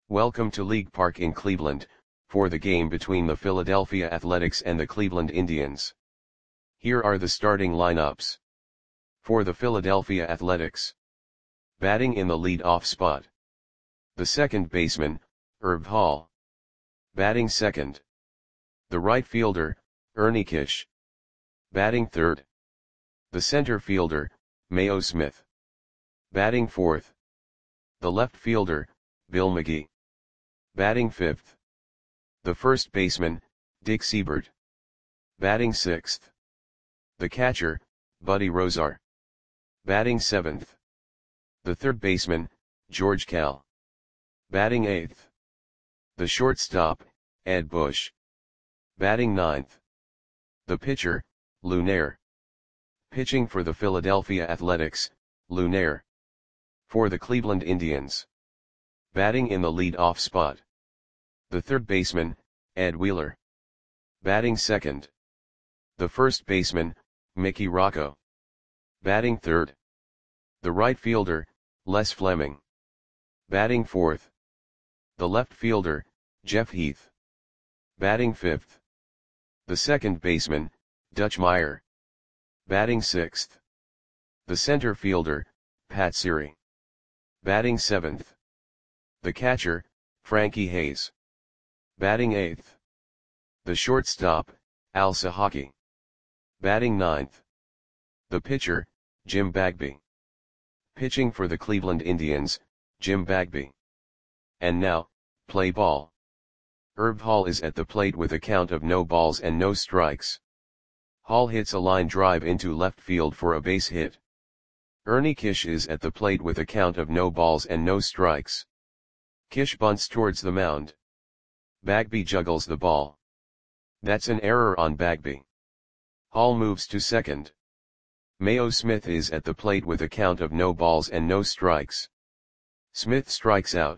Welcome to League Park in Cleveland, for the game between the Philadelphia Athletics and the Cleveland Indians. Here are the starting lineups. For the Philadelphia Athletics. Batting in the lead-off spot. The second baseman, Herb Hall. Batting second. The right fielder, Ernie Kish. Batting third. The center fielder, Mayo Smith. Batting fourth. The left fielder, Bill McGee. Batting fifth. The first baseman, Dick Seibert. Batting sixth. The catcher, Buddy Rozar. Batting seventh. The third baseman, George Kell. Batting eighth. The shortstop, Ed Bush. Batting ninth. The pitcher, Lou Nair. Pitching for the Philadelphia Athletics, Lou Nair. For the Cleveland Indians. Batting in the lead-off spot. The third baseman, Ed Wheeler. Batting second. The first baseman, Mickey Rocco. Batting third. The right fielder, Les Fleming. Batting fourth. The left fielder, Jeff Heath. Batting fifth. The second baseman, Dutch Meyer. Batting sixth. The center fielder, Pat Siri. Batting seventh. The catcher, Frankie Hayes. Batting eighth. The shortstop, Al Sahaki. Batting ninth. The pitcher, Jim Bagby. Pitching for the Cleveland Indians, Jim Bagby. And now, play ball. Herb Hall is at the plate with a count of no balls and no strikes. Hall hits a line drive into left field for a base hit. Ernie Kish is at the plate with a count of no balls and no strikes. Kish bunts towards the mound. Bagby juggles the ball. That's an error on Bagby. Hall moves to second. Mayo Smith is at the plate with a count of no balls and no strikes. Smith strikes out.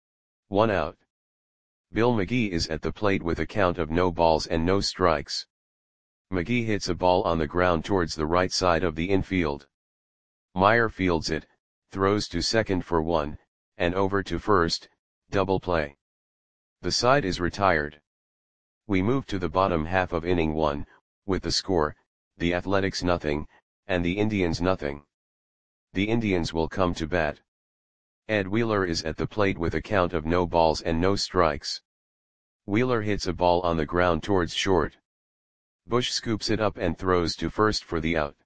1 out. Bill McGee is at the plate with a count of no balls and no strikes. McGee hits a ball on the ground towards the right side of the infield. Meyer fields it, throws to second for 1, and over to first, double play. The side is retired. We move to the bottom half of inning 1, with the score, the Athletics nothing, and the Indians nothing. The Indians will come to bat. Ed Wheeler is at the plate with a count of no balls and no strikes. Wheeler hits a ball on the ground towards short. Bush scoops it up and throws to first for the out.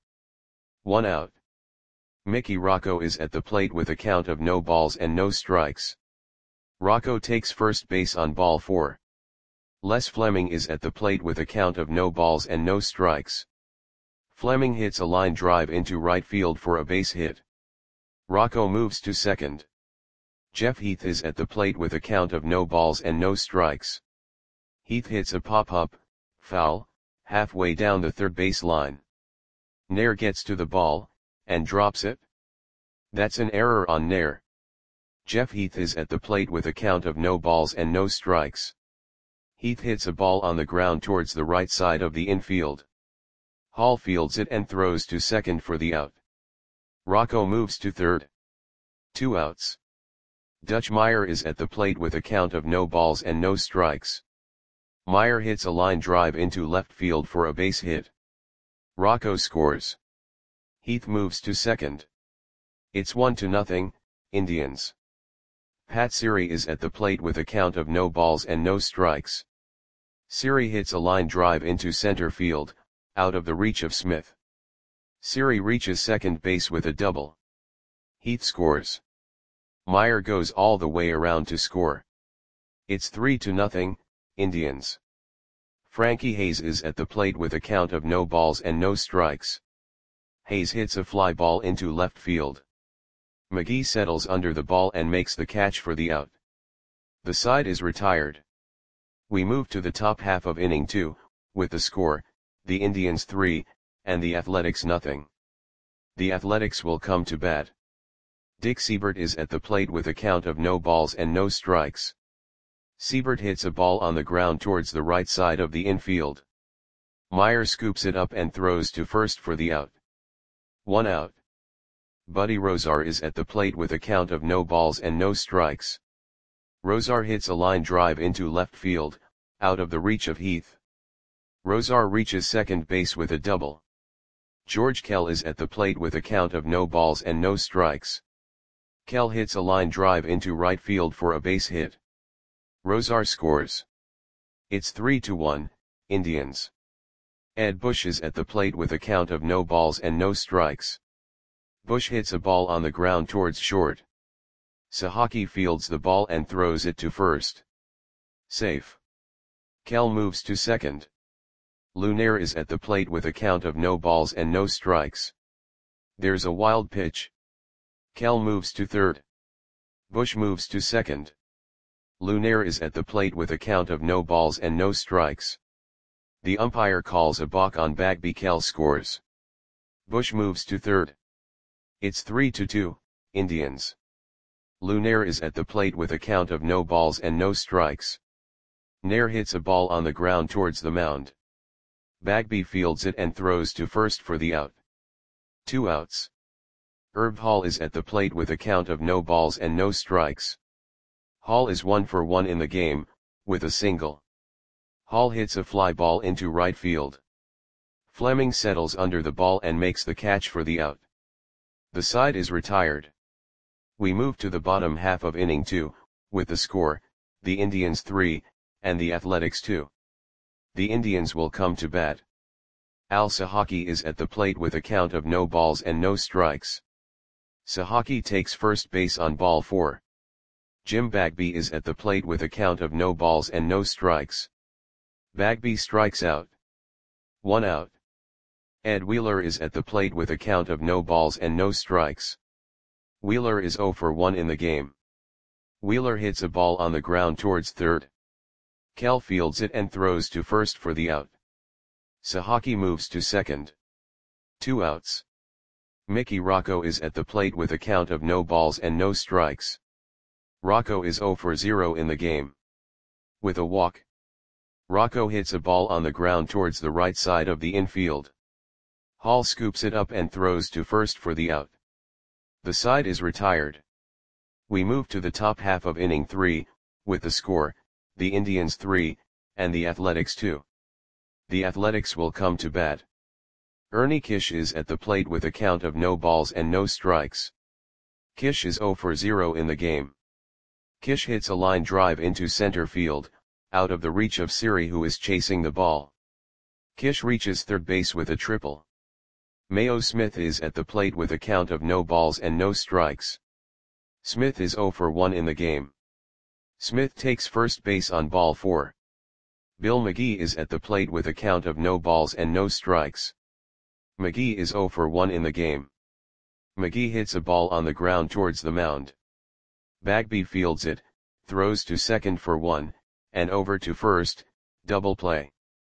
1 out. Mickey Rocco is at the plate with a count of no balls and no strikes. Rocco takes first base on ball 4. Les Fleming is at the plate with a count of no balls and no strikes. Fleming hits a line drive into right field for a base hit. Rocco moves to second. Jeff Heath is at the plate with a count of no balls and no strikes. Heath hits a pop-up, foul, halfway down the third base line. Nair gets to the ball, and drops it. That's an error on Nair. Jeff Heath is at the plate with a count of no balls and no strikes. Heath hits a ball on the ground towards the right side of the infield. Hall fields it and throws to second for the out. Rocco moves to third. 2 outs. Dutch Meyer is at the plate with a count of no balls and no strikes. Meyer hits a line drive into left field for a base hit. Rocco scores. Heath moves to second. It's 1-0, Indians. Pat Siri is at the plate with a count of no balls and no strikes. Siri hits a line drive into center field, out of the reach of Smith. Siri reaches second base with a double. Heath scores. Meyer goes all the way around to score. It's 3-0, Indians. Frankie Hayes is at the plate with a count of no balls and no strikes. Hayes hits a fly ball into left field. McGee settles under the ball and makes the catch for the out. The side is retired. We move to the top half of inning 2, with the score, the Indians 3, and the Athletics nothing. The Athletics will come to bat. Dick Seibert is at the plate with a count of no balls and no strikes. Seibert hits a ball on the ground towards the right side of the infield. Meyer scoops it up and throws to first for the out. 1 out. Buddy Rozar is at the plate with a count of no balls and no strikes. Rosar hits a line drive into left field, out of the reach of Heath. Rosar reaches second base with a double. George Kell is at the plate with a count of no balls and no strikes. Kell hits a line drive into right field for a base hit. Rosar scores. It's 3-1, Indians. Ed Bush is at the plate with a count of no balls and no strikes. Bush hits a ball on the ground towards short. Sahaki fields the ball and throws it to first. Safe. Kell moves to second. Lunaire is at the plate with a count of no balls and no strikes. There's a wild pitch. Kell moves to third. Bush moves to second. Lunaire is at the plate with a count of no balls and no strikes. The umpire calls a balk on Bagby. Kell scores. Bush moves to third. It's 3-2, Indians. Lunaire is at the plate with a count of no balls and no strikes. Nair hits a ball on the ground towards the mound. Bagby fields it and throws to first for the out. 2 outs. Herb Hall is at the plate with a count of no balls and no strikes. Hall is 1 for 1 in the game, with a single. Hall hits a fly ball into right field. Fleming settles under the ball and makes the catch for the out. The side is retired. We move to the bottom half of inning 2, with the score, the Indians 3, and the Athletics 2. The Indians will come to bat. Al Sahaki is at the plate with a count of no balls and no strikes. Sahaki takes first base on ball 4. Jim Bagby is at the plate with a count of no balls and no strikes. Bagby strikes out. 1 out. Ed Wheeler is at the plate with a count of no balls and no strikes. Wheeler is 0 for 1 in the game. Wheeler hits a ball on the ground towards third. Kell fields it and throws to first for the out. Sahaki moves to second. 2 outs. Mickey Rocco is at the plate with a count of no balls and no strikes. Rocco is 0 for 0 in the game. With a walk. Rocco hits a ball on the ground towards the right side of the infield. Hall scoops it up and throws to first for the out. The side is retired. We move to the top half of inning 3, with the score, the Indians 3, and the Athletics 2. The Athletics will come to bat. Ernie Kish is at the plate with a count of no balls and no strikes. Kish is 0 for 0 in the game. Kish hits a line drive into center field, out of the reach of Siri, who is chasing the ball. Kish reaches third base with a triple. Mayo Smith is at the plate with a count of no balls and no strikes. Smith is 0 for 1 in the game. Smith takes first base on ball 4. Bill McGee is at the plate with a count of no balls and no strikes. McGee is 0 for 1 in the game. McGee hits a ball on the ground towards the mound. Bagby fields it, throws to second for 1, and over to first, double play.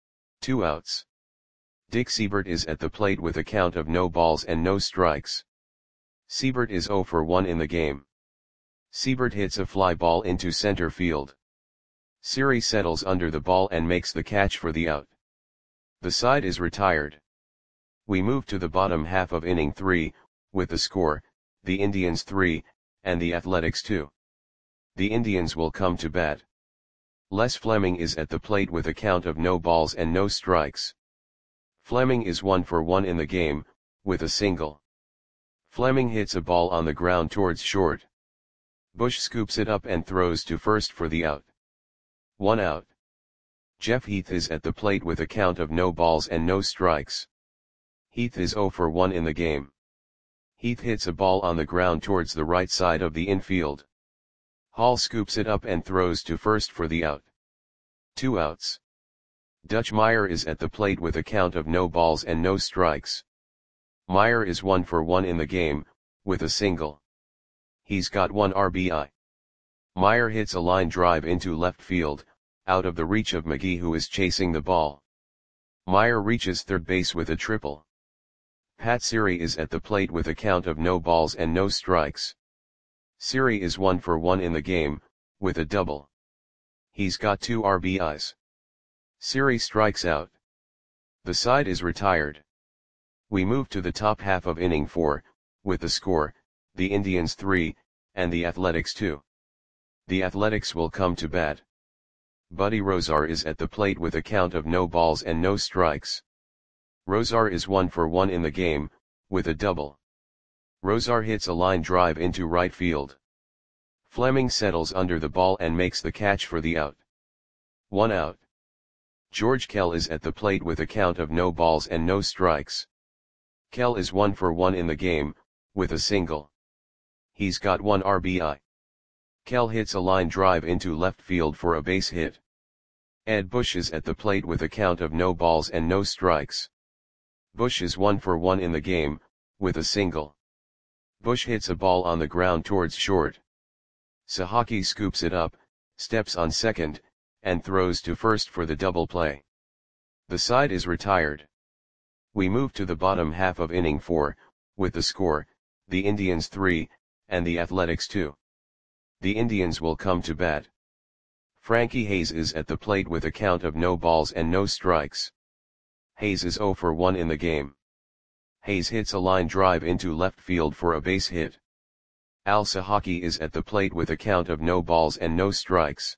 2 outs. Dick Siebert is at the plate with a count of no balls and no strikes. Siebert is 0 for 1 in the game. Siebert hits a fly ball into center field. Siri settles under the ball and makes the catch for the out. The side is retired. We move to the bottom half of inning 3, with the score, the Indians 3, and the Athletics 2. The Indians will come to bat. Les Fleming is at the plate with a count of no balls and no strikes. Fleming is 1 for 1 in the game, with a single. Fleming hits a ball on the ground towards short. Bush scoops it up and throws to first for the out. 1 out. Jeff Heath is at the plate with a count of no balls and no strikes. Heath is 0 for 1 in the game. Heath hits a ball on the ground towards the right side of the infield. Hall scoops it up and throws to first for the out. 2 outs. Dutch Meyer is at the plate with a count of no balls and no strikes. Meyer is 1 for 1 in the game, with a single. He's got 1 RBI. Meyer hits a line drive into left field, out of the reach of McGee, who is chasing the ball. Meyer reaches third base with a triple. Pat Siri is at the plate with a count of no balls and no strikes. Siri is 1 for 1 in the game, with a double. He's got 2 RBIs. Siri strikes out. The side is retired. We move to the top half of inning 4, with the score, the Indians 3, and the Athletics 2. The Athletics will come to bat. Buddy Rosar is at the plate with a count of no balls and no strikes. Rosar is 1 for 1 in the game, with a double. Rosar hits a line drive into right field. Fleming settles under the ball and makes the catch for the out. 1 out. George Kell is at the plate with a count of no balls and no strikes. Kell is 1 for 1 in the game, with a single. He's got 1 RBI. Kell hits a line drive into left field for a base hit. Ed Bush is at the plate with a count of no balls and no strikes. Bush is 1 for 1 in the game, with a single. Bush hits a ball on the ground towards short. Sahaki scoops it up, steps on second, and throws to first for the double play. The side is retired. We move to the bottom half of inning 4, with the score, the Indians 3, and the Athletics 2. The Indians will come to bat. Frankie Hayes is at the plate with a count of no balls and no strikes. Hayes is 0 for 1 in the game. Hayes hits a line drive into left field for a base hit. Al Sahaki is at the plate with a count of no balls and no strikes.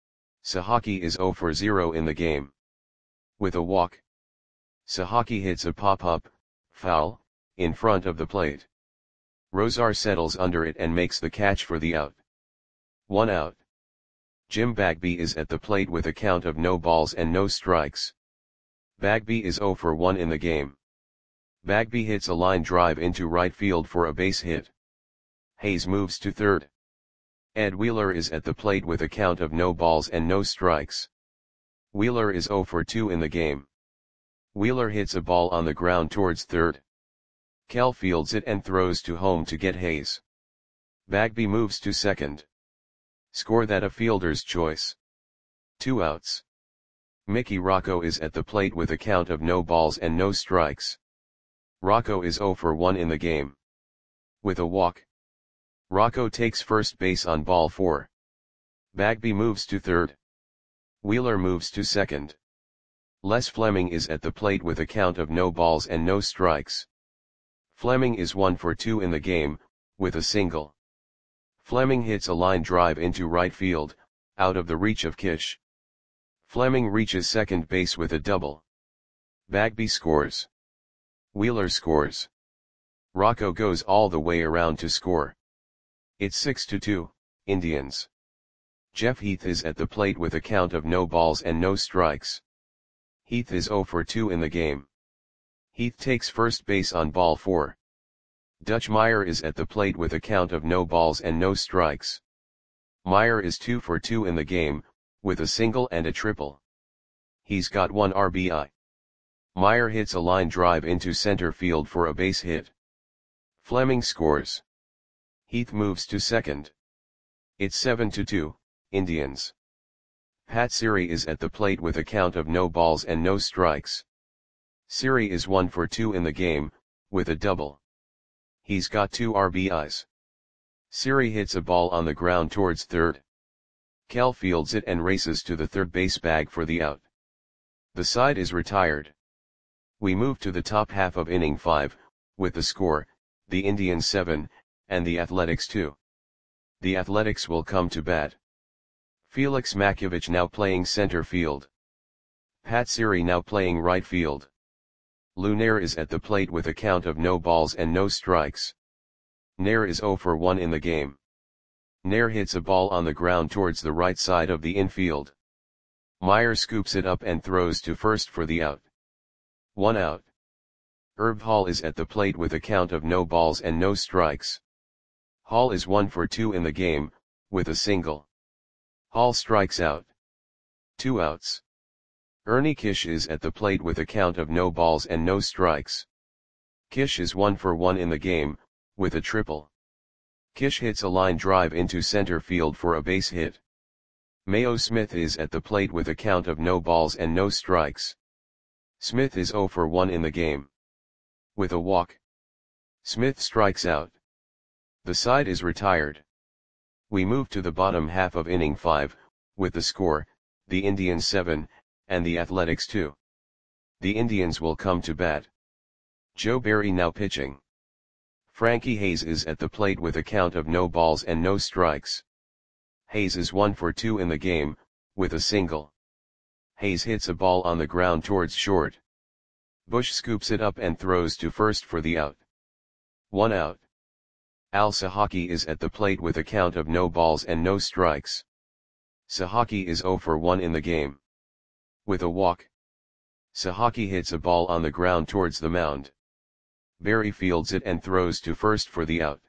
Sahaki is 0 for 0 in the game. With a walk. Sahaki hits a pop-up, foul, in front of the plate. Rosar settles under it and makes the catch for the out. 1 out. Jim Bagby is at the plate with a count of no balls and no strikes. Bagby is 0 for 1 in the game. Bagby hits a line drive into right field for a base hit. Hayes moves to third. Ed Wheeler is at the plate with a count of no balls and no strikes. Wheeler is 0 for 2 in the game. Wheeler hits a ball on the ground towards third. Kell fields it and throws to home to get Hayes. Bagby moves to second. Score that a fielder's choice. 2 outs. Mickey Rocco is at the plate with a count of no balls and no strikes. Rocco is 0 for 1 in the game. With a walk. Rocco takes first base on ball 4. Bagby moves to third. Wheeler moves to second. Les Fleming is at the plate with a count of no balls and no strikes. Fleming is 1 for 2 in the game, with a single. Fleming hits a line drive into right field, out of the reach of Kish. Fleming reaches second base with a double. Bagby scores. Wheeler scores. Rocco goes all the way around to score. It's 6-2, Indians. Jeff Heath is at the plate with a count of no balls and no strikes. Heath is 0 for 2 in the game. Heath takes first base on ball 4. Dutch Meyer is at the plate with a count of no balls and no strikes. Meyer is 2 for 2 in the game, with a single and a triple. He's got 1 RBI. Meyer hits a line drive into center field for a base hit. Fleming scores. Heath moves to second. It's 7-2, Indians. Pat Siri is at the plate with a count of no balls and no strikes. Siri is 1 for 2 in the game, with a double. He's got 2 RBIs. Siri hits a ball on the ground towards third. Kell fields it and races to the third base bag for the out. The side is retired. We move to the top half of inning 5, with the score, the Indians 7, and the Athletics 2. The Athletics will come to bat. Felix Makiewicz now playing center field. Pat Siri now playing right field. Lou Nair is at the plate with a count of no balls and no strikes. Nair is 0 for 1 in the game. Nair hits a ball on the ground towards the right side of the infield. Meyer scoops it up and throws to first for the out. 1 out. Herb Hall is at the plate with a count of no balls and no strikes. Hall is 1 for 2 in the game, with a single. Hall strikes out. 2 outs. Ernie Kish is at the plate with a count of no balls and no strikes. Kish is 1 for 1 in the game, with a triple. Kish hits a line drive into center field for a base hit. Mayo Smith is at the plate with a count of no balls and no strikes. Smith is 0 for 1 in the game. With a walk. Smith strikes out. The side is retired. We move to the bottom half of inning 5, with the score, the Indians 7, and the Athletics 2. The Indians will come to bat. Joe Barry now pitching. Frankie Hayes is at the plate with a count of no balls and no strikes. Hayes is 1 for 2 in the game, with a single. Hayes hits a ball on the ground towards short. Bush scoops it up and throws to first for the out. 1 out. Al Sahaki is at the plate with a count of no balls and no strikes. Sahaki is 0 for 1 in the game. With a walk. Sahaki hits a ball on the ground towards the mound. Berry fields it and throws to first for the out.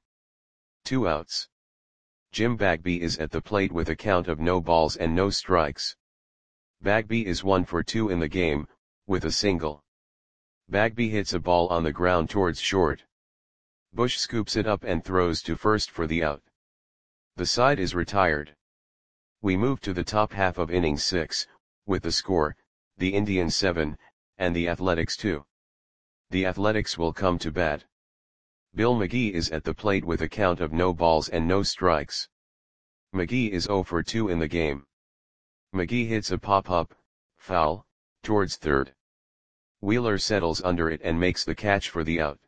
2 outs. Jim Bagby is at the plate with a count of no balls and no strikes. Bagby is 1 for 2 in the game, with a single. Bagby hits a ball on the ground towards short. Bush scoops it up and throws to first for the out. The side is retired. We move to the top half of inning 6, with the score, the Indians 7, and the Athletics 2. The Athletics will come to bat. Bill McGee is at the plate with a count of no balls and no strikes. McGee is 0 for 2 in the game. McGee hits a pop-up, foul, towards third. Wheeler settles under it and makes the catch for the out.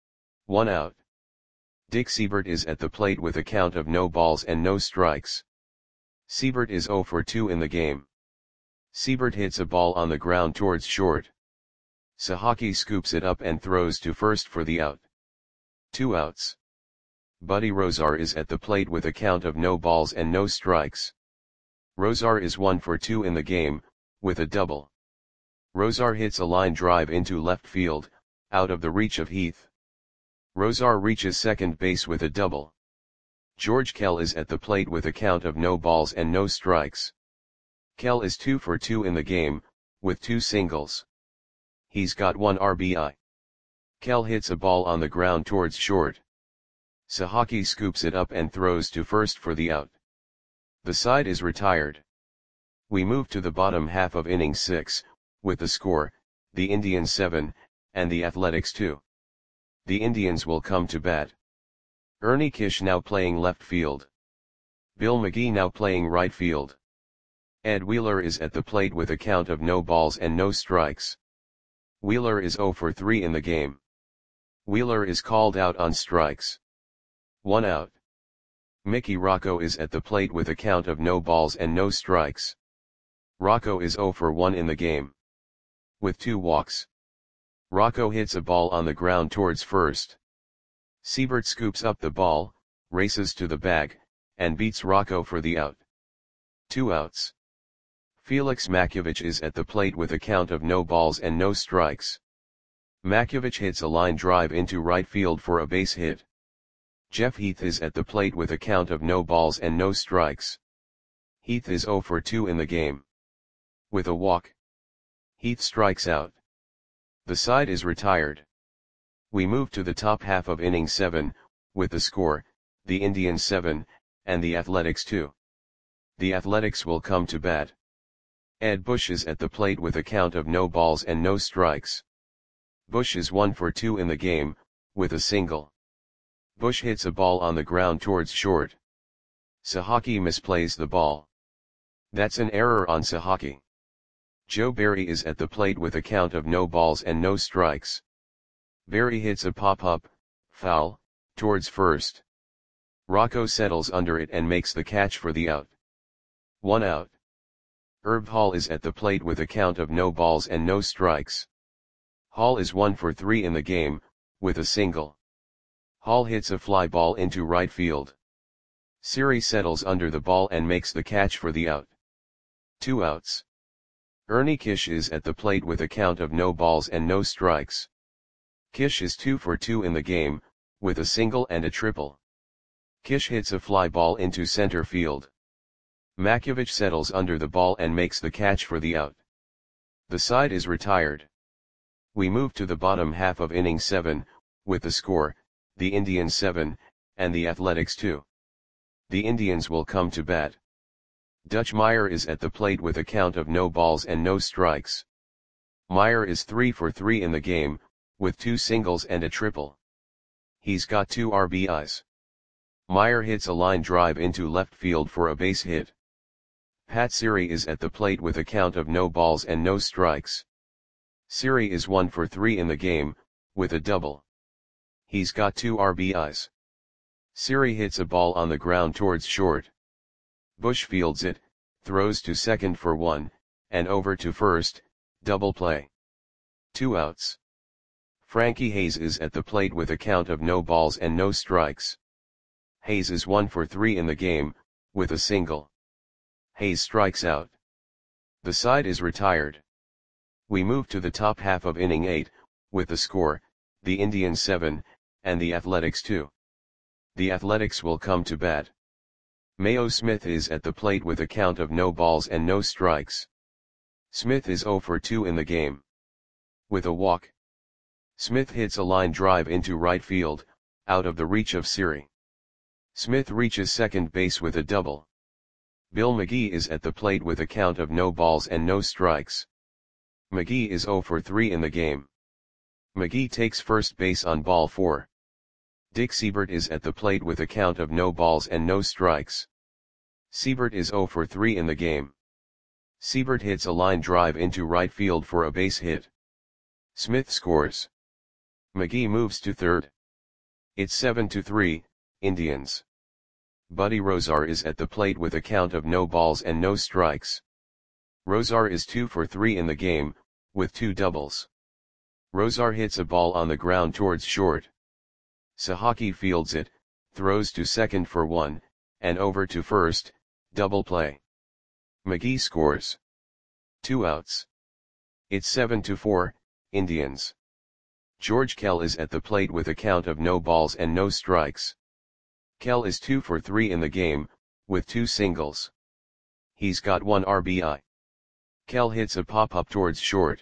1 out. Dick Seibert is at the plate with a count of no balls and no strikes. Seibert is 0 for 2 in the game. Seibert hits a ball on the ground towards short. Sahaki scoops it up and throws to first for the out. 2 outs. Buddy Rozar is at the plate with a count of no balls and no strikes. Rozar is 1 for 2 in the game, with a double. Rozar hits a line drive into left field, out of the reach of Heath. Rozar reaches second base with a double. George Kell is at the plate with a count of no balls and no strikes. Kell is 2 for 2 in the game, with 2 singles. He's got 1 RBI. Kell hits a ball on the ground towards short. Sahaki scoops it up and throws to first for the out. The side is retired. We move to the bottom half of inning 6, with the score, the Indians 7, and the Athletics 2. The Indians will come to bat. Ernie Kish now playing left field. Bill McGee now playing right field. Ed Wheeler is at the plate with a count of no balls and no strikes. Wheeler is 0 for 3 in the game. Wheeler is called out on strikes. 1 out. Mickey Rocco is at the plate with a count of no balls and no strikes. Rocco is 0 for 1 in the game. With 2 walks. Rocco hits a ball on the ground towards first. Seibert scoops up the ball, races to the bag, and beats Rocco for the out. 2 outs. Felix Makiewicz is at the plate with a count of no balls and no strikes. Makiewicz hits a line drive into right field for a base hit. Jeff Heath is at the plate with a count of no balls and no strikes. Heath is 0 for 2 in the game. With a walk. Heath strikes out. The side is retired. We move to the top half of inning 7, with the score, the Indians 7, and the Athletics 2. The Athletics will come to bat. Ed Bush is at the plate with a count of no balls and no strikes. Bush is 1 for 2 in the game, with a single. Bush hits a ball on the ground towards short. Sahaki misplays the ball. That's an error on Sahaki. Joe Berry is at the plate with a count of no balls and no strikes. Berry hits a pop-up, foul, towards first. Rocco settles under it and makes the catch for the out. 1 out. Herb Hall is at the plate with a count of no balls and no strikes. Hall is 1 for 3 in the game, with a single. Hall hits a fly ball into right field. Siri settles under the ball and makes the catch for the out. 2 outs. Ernie Kish is at the plate with a count of no balls and no strikes. Kish is 2 for 2 in the game, with a single and a triple. Kish hits a fly ball into center field. Makiewicz settles under the ball and makes the catch for the out. The side is retired. We move to the bottom half of inning 7, with the score, the Indians 7, and the Athletics 2. The Indians will come to bat. Dutch Meyer is at the plate with a count of no balls and no strikes. Meyer is 3 for 3 in the game, with 2 singles and a triple. He's got 2 RBIs. Meyer hits a line drive into left field for a base hit. Pat Siri is at the plate with a count of no balls and no strikes. Siri is 1 for 3 in the game, with a double. He's got 2 RBIs. Siri hits a ball on the ground towards short. Bush fields it, throws to second for 1, and over to first, double play. 2 outs. Frankie Hayes is at the plate with a count of no balls and no strikes. Hayes is 1 for 3 in the game, with a single. Hayes strikes out. The side is retired. We move to the top half of inning 8, with the score, the Indians 7, and the Athletics 2. The Athletics will come to bat. Mayo Smith is at the plate with a count of no balls and no strikes. Smith is 0 for 2 in the game. With a walk. Smith hits a line drive into right field, out of the reach of Siri. Smith reaches second base with a double. Bill McGee is at the plate with a count of no balls and no strikes. McGee is 0 for 3 in the game. McGee takes first base on ball 4. Dick Seibert is at the plate with a count of no balls and no strikes. Seibert is 0 for 3 in the game. Seibert hits a line drive into right field for a base hit. Smith scores. McGee moves to third. It's 7-3, Indians. Buddy Rozar is at the plate with a count of no balls and no strikes. Rozar is 2 for 3 in the game, with 2 doubles. Rozar hits a ball on the ground towards short. Sahaki fields it, throws to second for 1, and over to first, double play. McGee scores. 2 outs. It's 7-4, Indians. George Kell is at the plate with a count of no balls and no strikes. Kell is 2 for 3 in the game, with 2 singles. He's got 1 RBI. Kell hits a pop-up towards short.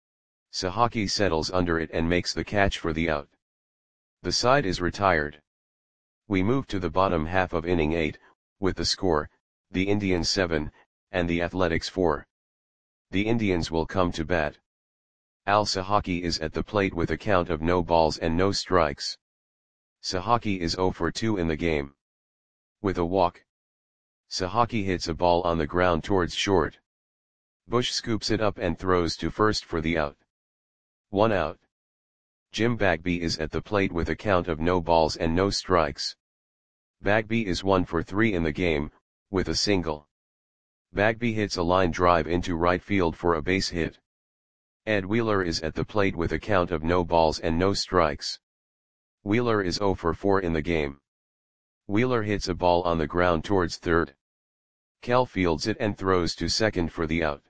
Sahaki settles under it and makes the catch for the out. The side is retired. We move to the bottom half of inning 8, with the score, the Indians 7, and the Athletics 4. The Indians will come to bat. Al Sahaki is at the plate with a count of no balls and no strikes. Sahaki is 0 for 2 in the game. With a walk. Sahaki hits a ball on the ground towards short. Bush scoops it up and throws to first for the out. 1 out. Jim Bagby is at the plate with a count of no balls and no strikes. Bagby is 1 for 3 in the game, with a single. Bagby hits a line drive into right field for a base hit. Ed Wheeler is at the plate with a count of no balls and no strikes. Wheeler is 0 for 4 in the game. Wheeler hits a ball on the ground towards third. Kell fields it and throws to second for the out.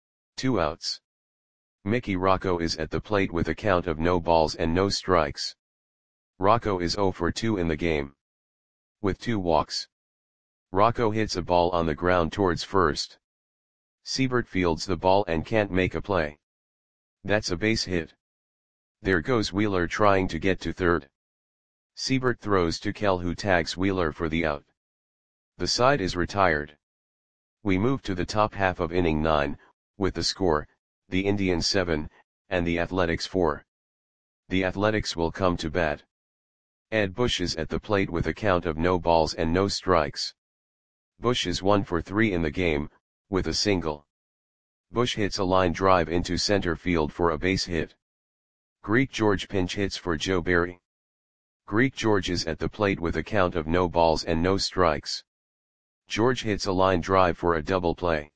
2 outs. Mickey Rocco is at the plate with a count of no balls and no strikes. Rocco is 0 for 2 in the game. With 2 walks. Rocco hits a ball on the ground towards first. Seibert fields the ball and can't make a play. That's a base hit. There goes Wheeler trying to get to third. Seibert throws to Kell, who tags Wheeler for the out. The side is retired. We move to the top half of inning 9, with the score, the Indians 7, and the Athletics 4. The Athletics will come to bat. Ed Bush is at the plate with a count of no balls and no strikes. Bush is 1 for 3 in the game, with a single. Bush hits a line drive into center field for a base hit. Greek George pinch hits for Joe Barry. Greek George is at the plate with a count of no balls and no strikes. George hits a line drive for a double play.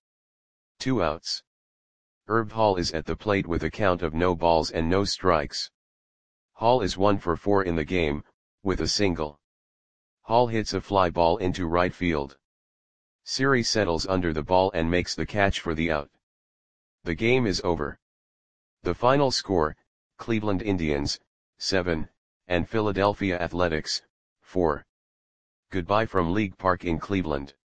2 outs. Herb Hall is at the plate with a count of no balls and no strikes. Hall is 1 for 4 in the game, with a single. Hall hits a fly ball into right field. Siri settles under the ball and makes the catch for the out. The game is over. The final score, Cleveland Indians, 7, and Philadelphia Athletics, 4. Goodbye from League Park in Cleveland.